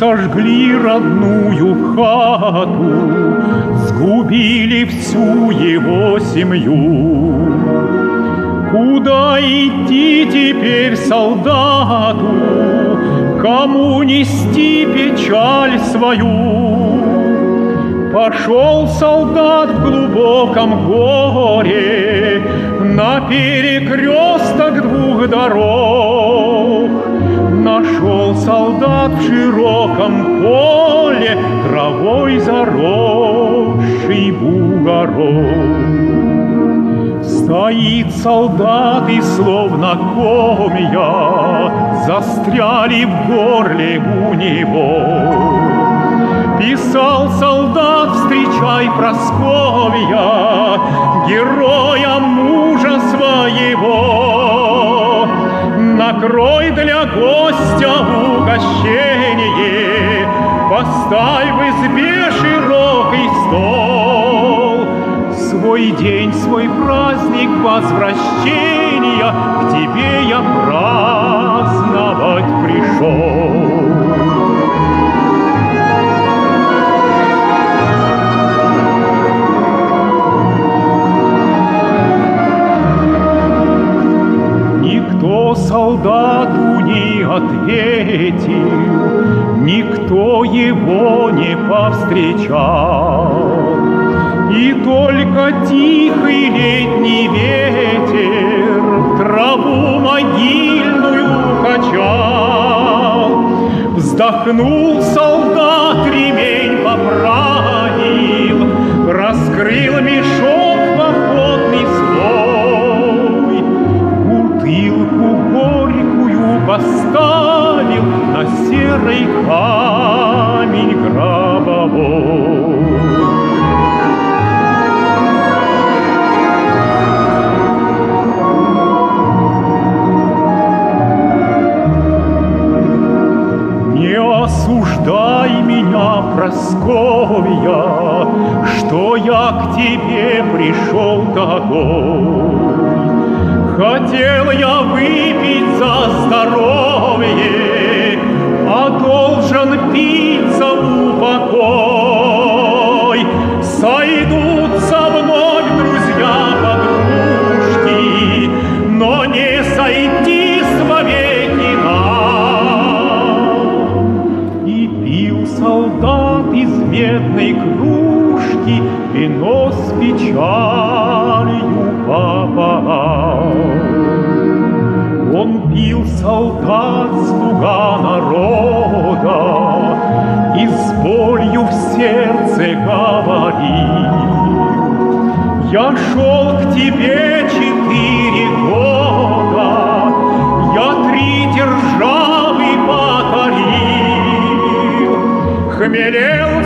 сожгли родную хату, сгубили всю его семью. Куда идти теперь солдату, кому нести печаль свою? Пошел солдат в глубоком горе на перекресток двух дорог. Нашел солдат в широком поле травой заросший бугорок. Стоит солдат, и словно комья застряли в горле у него. Писал солдат, встречай, Прасковья, героя мужа своего. Накрой для гостя угощение, поставь в избе широкий стол. Свой день, свой праздник возвращения к тебе я праздновать пришел. Никто солдату не ответил, никто его не повстречал. И только тихий летний ветер траву могильную качал. Вздохнул солдат, ремень поправил, раскрыл мешок походный свой, бутылку горькую поставил на серый камень гробовой. Осуждай меня, Прасковья, что я к тебе пришел такой. Хотел я выпить за здоровье, а должен пить за упокой. Сойдутся вновь друзья-подружки, но не сойтись вовеки нам. И пил солдат из медной кружки вино с печалью пополам. Он пил, солдат, слуга народа, и с болью в сердце говорил: я шел к тебе 4 года, я 3 державы покорил. Хмелел